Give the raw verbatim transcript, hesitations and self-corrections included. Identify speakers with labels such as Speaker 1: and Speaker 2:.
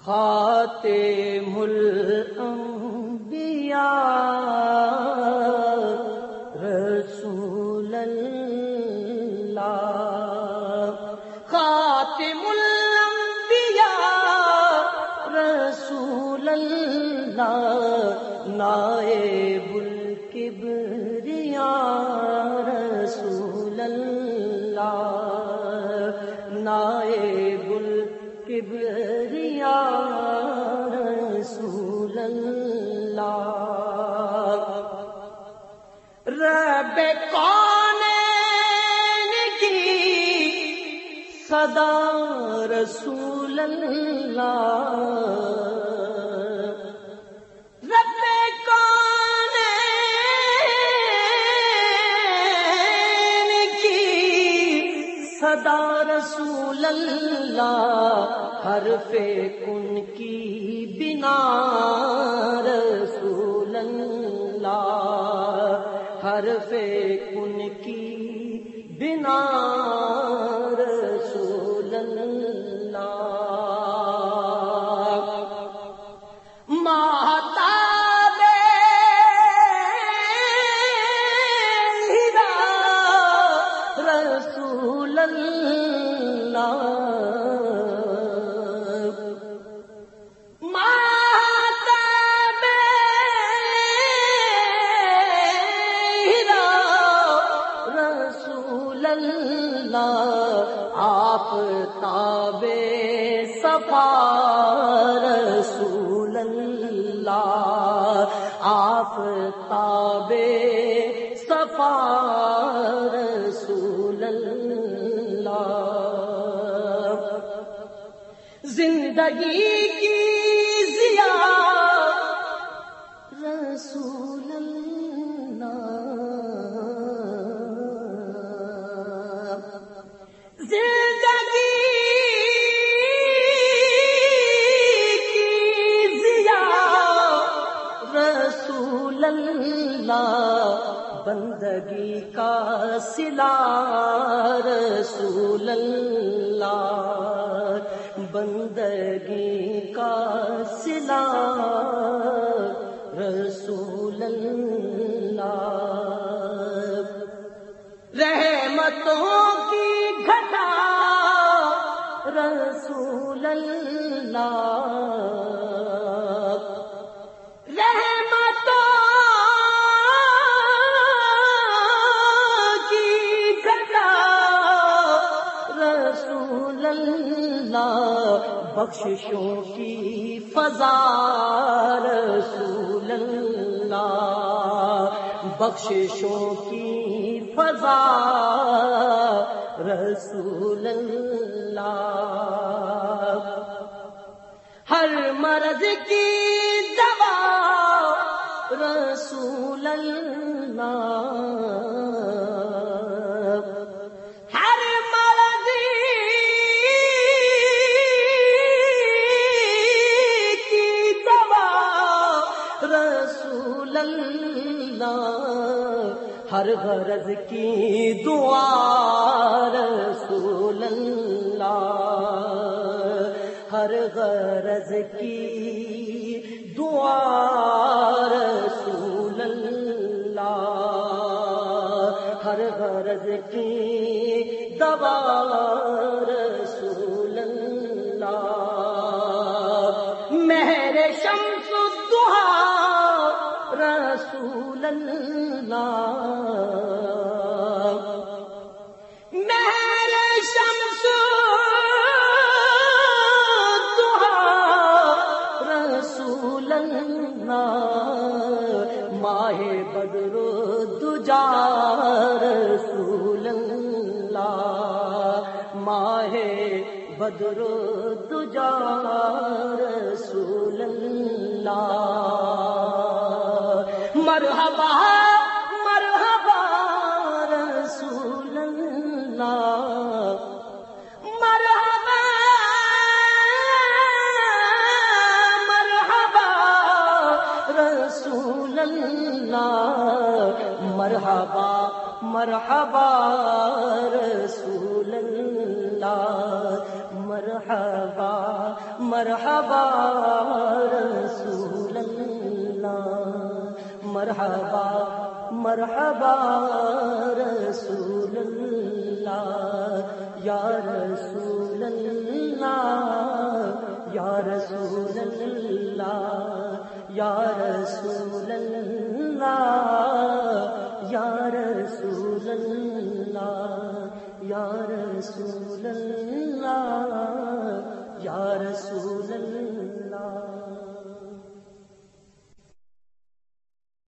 Speaker 1: خاتم الانبیاء رسول اللہ، خاتم الانبیاء رسول اللہ، نائب الکبریاء رسول اللہ، نائب الکبریاء رسول اللہ، رب کونین کی صدا رسول اللہ، رب کونین کی صدا رسول اللہ، حرف کن کی بنا رسول اللہ، حرف کن کی بنا رسول اللہ، ماہتاب ہدا رسول اللہ، آفتاب صفا رسول اللہ، آفتاب صفا رسول اللہ، زندگی کی ضیا رسول اللہ، زندگی کی ضیا رسول اللہ، بندگی کا صلہ رسول اللہ، بندگی کا صلہ رسول اللہ، رحمتوں کی گھٹا رسول اللہ، رحمتوں کی گھٹا رسول اللہ، بخششوں کی فضا رسول اللہ، بخششوں کی فضا رسول اللہ، ہر مرض کی دوا رسول اللہ، ہر مرض کی دوا رسول اللہ، ہر غرض کی دعا رسول اللہ، ہر غرض کی دعا رسول اللہ، ہر غرض کی دوا رسول اللہ، مہر شمس الضحیٰ رسول اللہ، مہر شمس الضحیٰ رسول اللہ، ماہ بدر الدجا رسول اللہ، ماہ بدر الدجا رسول اللہ، مرحبا مرحبا رسول اللہ، مرحبا مرحبا رسول اللہ، مرحبا مرحبا رسول اللہ، مرحبا مرحبا رسول اللہ، مرحبا مرحبا رسول اللہ، یا رسول اللہ، یا رسول اللہ، یا رسول اللہ، یا رسول اللہ، یا رسول اللہ، یا رسول اللہ۔